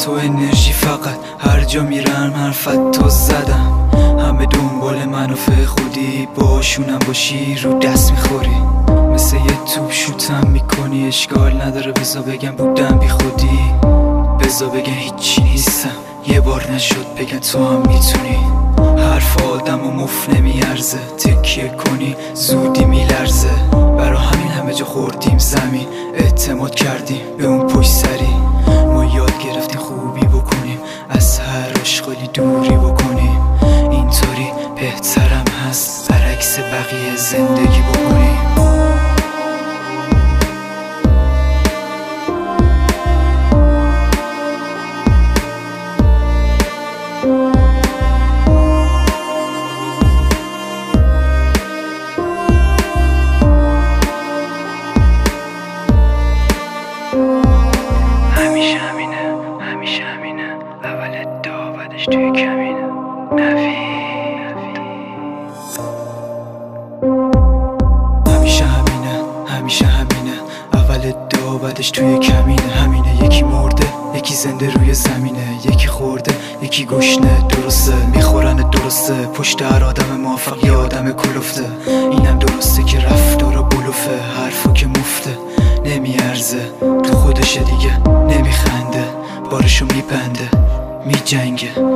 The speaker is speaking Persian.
تو انرژی فقط هر جا میرم حرفت تو زدم. همه دنبال منافع خودی، باشونم باشی رو دست میخوری. مثل یه توپ شوتم میکنی، اشکال نداره بزا بگم بودم بی خودی. بزا بگم هیچی نیستم، یه بار نشد بگن تو هم میتونی. حرف آدم و مف نمیارزه، تکیه کنی زودی میلرزه. برا همین همه جا خوردیم زمین، اعتماد کردیم به اون پشت سری. ما یاد گرفتیم خوبی بکنیم، از هر اشغالی دوری بکنیم. اینطوری بهترم هست برعکس بقیه زندگی بکنیم. همیشه همینه، اول دا بعدش توی کمینه. نوید همیشه همینه، اول دا بعدش توی کمینه. همینه، یکی مرده یکی زنده روی زمینه، یکی خورده یکی گشنه. درسته میخورن، درسته پشت هر آدم موفق یه آدم کلفته. اینم درسته که رفتارا بلوفه، حرفا که مفته نمیارزه. تو خودشه دیگه نمیخنده، بارشو میبنده میجنگه.